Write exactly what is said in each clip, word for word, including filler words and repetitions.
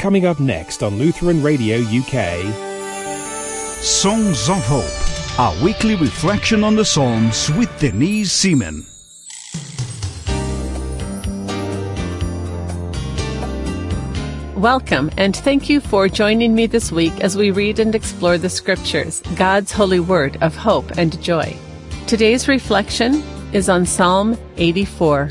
coming up next on Lutheran Radio U K. Songs of Hope, our weekly reflection on the Psalms with Denise Seaman. Welcome, and thank you for joining me this week as we read and explore the Scriptures, God's holy word of hope and joy. Today's reflection is on Psalm eighty-four.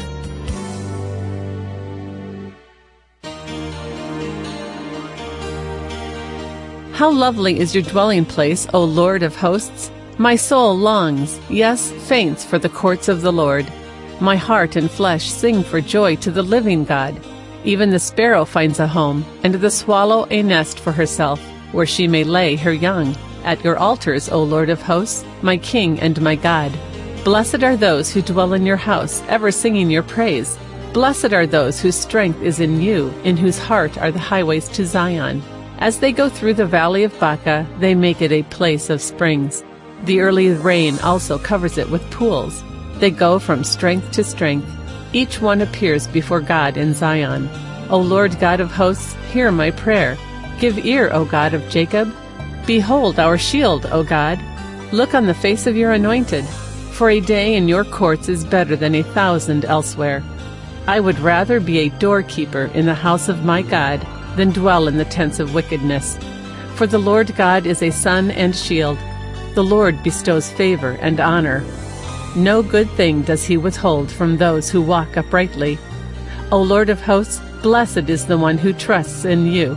How lovely is your dwelling place, O Lord of hosts! My soul longs, yes, faints for the courts of the Lord. My heart and flesh sing for joy to the living God. Even the sparrow finds a home, and the swallow a nest for herself, where she may lay her young. At your altars, O Lord of hosts, my King and my God. Blessed are those who dwell in your house, ever singing your praise. Blessed are those whose strength is in you, in whose heart are the highways to Zion. As they go through the valley of Baca, they make it a place of springs. The early rain also covers it with pools. They go from strength to strength. Each one appears before God in Zion. O Lord God of hosts, hear my prayer. Give ear, O God of Jacob. Behold our shield, O God. Look on the face of your anointed. For a day in your courts is better than a thousand elsewhere. I would rather be a doorkeeper in the house of my God than dwell in the tents of wickedness. For the Lord God is a sun and shield. The Lord bestows favor and honor. No good thing does he withhold from those who walk uprightly. O Lord of hosts, blessed is the one who trusts in you.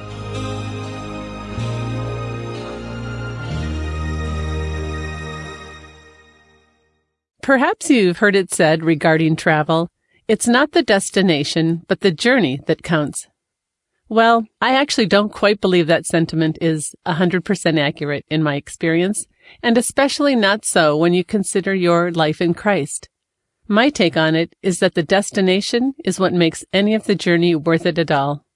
Perhaps you've heard it said regarding travel, it's not the destination, but the journey that counts. Well, I actually don't quite believe that sentiment is one hundred percent accurate in my experience, and especially not so when you consider your life in Christ. My take on it is that the destination is what makes any of the journey worth it at all.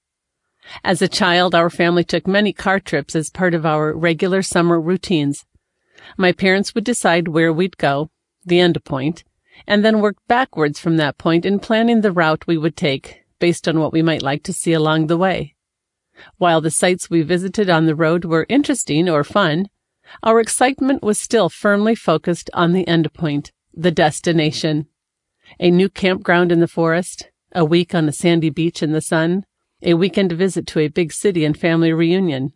As a child, our family took many car trips as part of our regular summer routines. My parents would decide where we'd go, the end point, and then work backwards from that point in planning the route we would take, based on what we might like to see along the way. While the sights we visited on the road were interesting or fun, our excitement was still firmly focused on the end point, the destination. A new campground in the forest, a week on a sandy beach in the sun, a weekend visit to a big city and family reunion.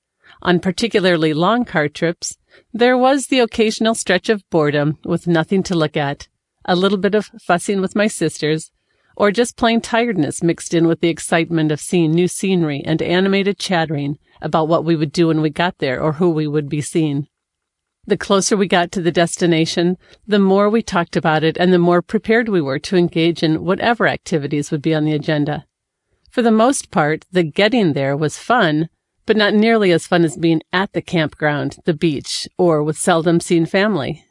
On particularly long car trips, there was the occasional stretch of boredom with nothing to look at, a little bit of fussing with my sisters, or just plain tiredness mixed in with the excitement of seeing new scenery and animated chattering about what we would do when we got there or who we would be seeing. The closer we got to the destination, the more we talked about it and the more prepared we were to engage in whatever activities would be on the agenda. For the most part, the getting there was fun, but not nearly as fun as being at the campground, the beach, or with seldom seen family.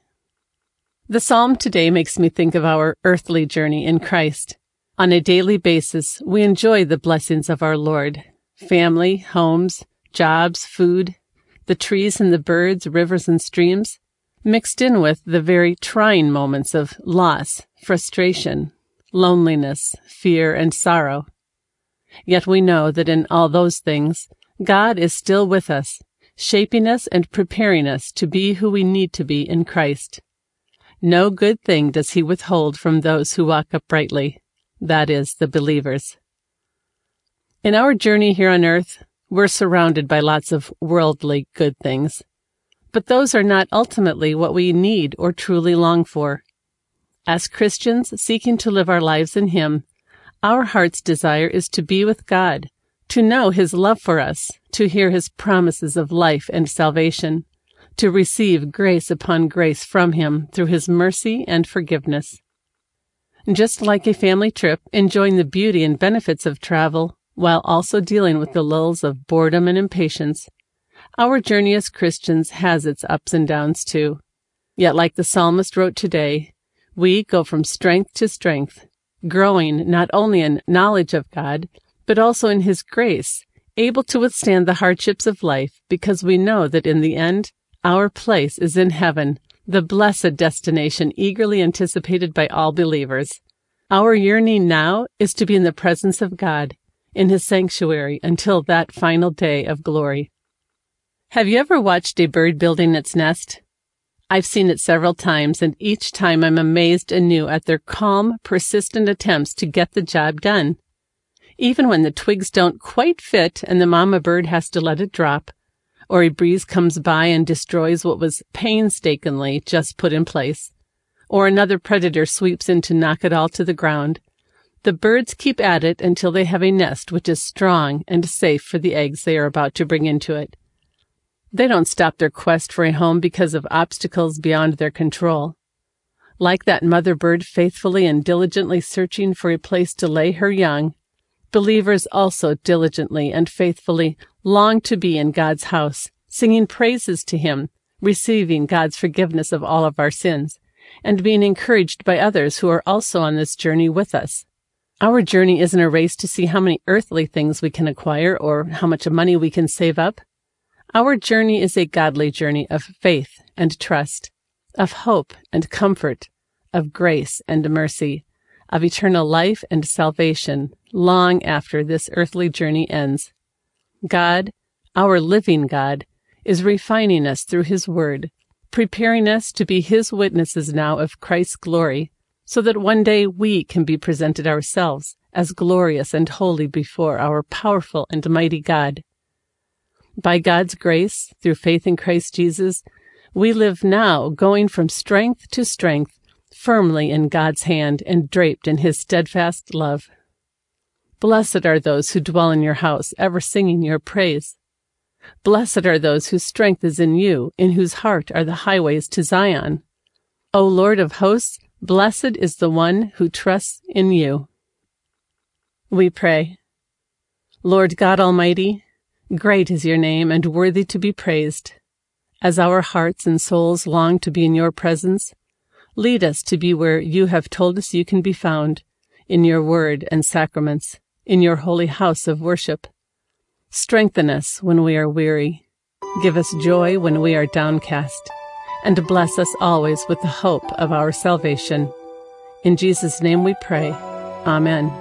The psalm today makes me think of our earthly journey in Christ. On a daily basis, we enjoy the blessings of our Lord. Family, homes, jobs, food, the trees and the birds, rivers and streams, mixed in with the very trying moments of loss, frustration, loneliness, fear, and sorrow. Yet we know that in all those things, God is still with us, shaping us and preparing us to be who we need to be in Christ. No good thing does he withhold from those who walk uprightly. That is, the believers. In our journey here on earth, we're surrounded by lots of worldly good things, but those are not ultimately what we need or truly long for. As Christians seeking to live our lives in Him, our heart's desire is to be with God, to know His love for us, to hear His promises of life and salvation, to receive grace upon grace from Him through His mercy and forgiveness. Just like a family trip, enjoying the beauty and benefits of travel, while also dealing with the lulls of boredom and impatience, our journey as Christians has its ups and downs too. Yet like the psalmist wrote today, we go from strength to strength, growing not only in knowledge of God, but also in His grace, able to withstand the hardships of life because we know that in the end, our place is in heaven, the blessed destination eagerly anticipated by all believers. Our yearning now is to be in the presence of God, in his sanctuary until that final day of glory. Have you ever watched a bird building its nest? I've seen it several times, and each time I'm amazed anew at their calm, persistent attempts to get the job done. Even when the twigs don't quite fit and the mama bird has to let it drop, or a breeze comes by and destroys what was painstakingly just put in place, or another predator sweeps in to knock it all to the ground, the birds keep at it until they have a nest which is strong and safe for the eggs they are about to bring into it. They don't stop their quest for a home because of obstacles beyond their control. Like that mother bird faithfully and diligently searching for a place to lay her young, believers also diligently and faithfully long to be in God's house, singing praises to Him, receiving God's forgiveness of all of our sins, and being encouraged by others who are also on this journey with us. Our journey isn't a race to see how many earthly things we can acquire or how much money we can save up. Our journey is a godly journey of faith and trust, of hope and comfort, of grace and mercy, of eternal life and salvation long after this earthly journey ends. God, our living God, is refining us through His Word, preparing us to be His witnesses now of Christ's glory, so that one day we can be presented ourselves as glorious and holy before our powerful and mighty God. By God's grace, through faith in Christ Jesus, we live now going from strength to strength, firmly in God's hand and draped in His steadfast love. Blessed are those who dwell in your house, ever singing your praise. Blessed are those whose strength is in you, in whose heart are the highways to Zion. O Lord of hosts, blessed is the one who trusts in you. We pray. Lord God Almighty, great is your name and worthy to be praised. As our hearts and souls long to be in your presence, lead us to be where you have told us you can be found, in your word and sacraments, in your holy house of worship. Strengthen us when we are weary. Give us joy when we are downcast, and bless us always with the hope of our salvation. In Jesus' name we pray. Amen.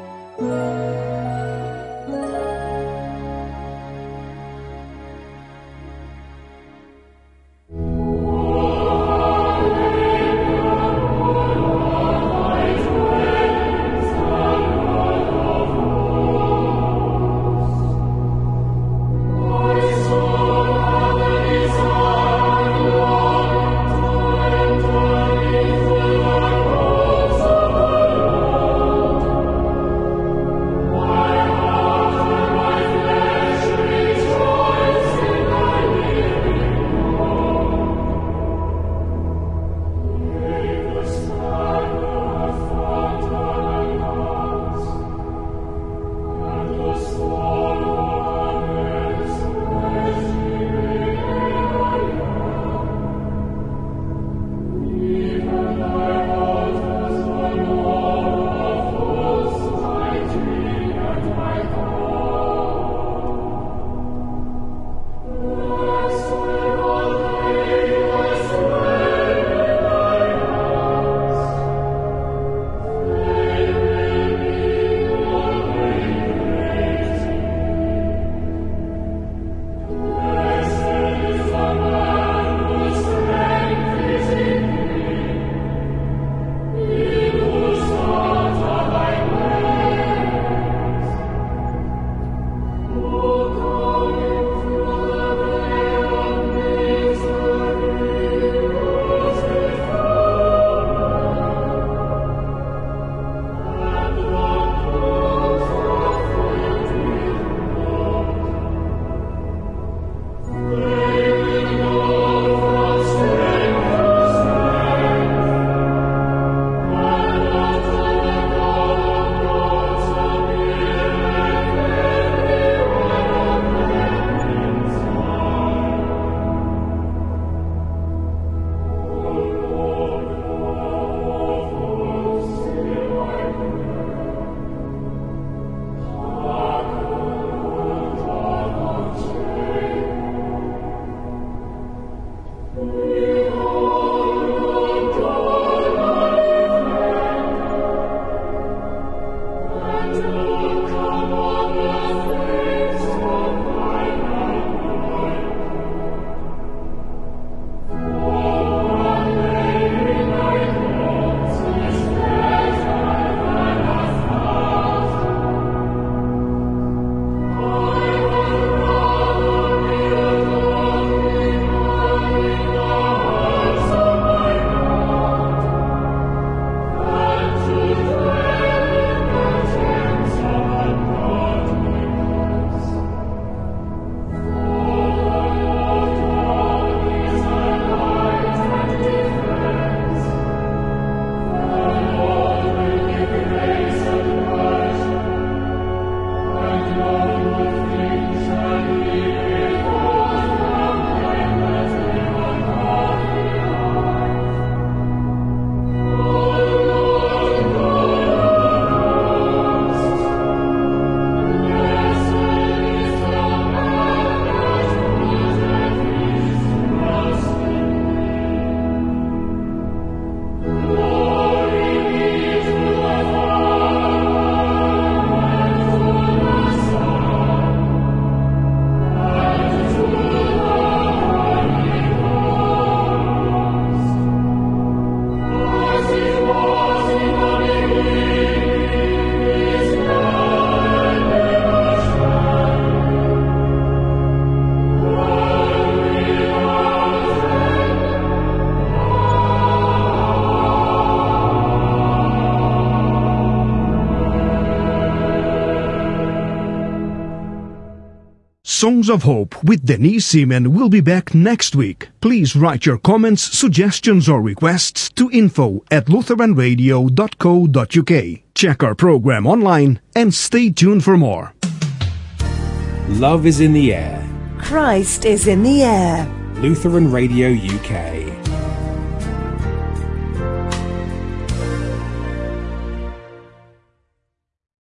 Songs of Hope with Denise Seaman will be back next week. Please write your comments, suggestions or requests to info at lutheran radio dot co dot uk. Check our program online and stay tuned for more. Love is in the air. Christ is in the air. Lutheran Radio U K.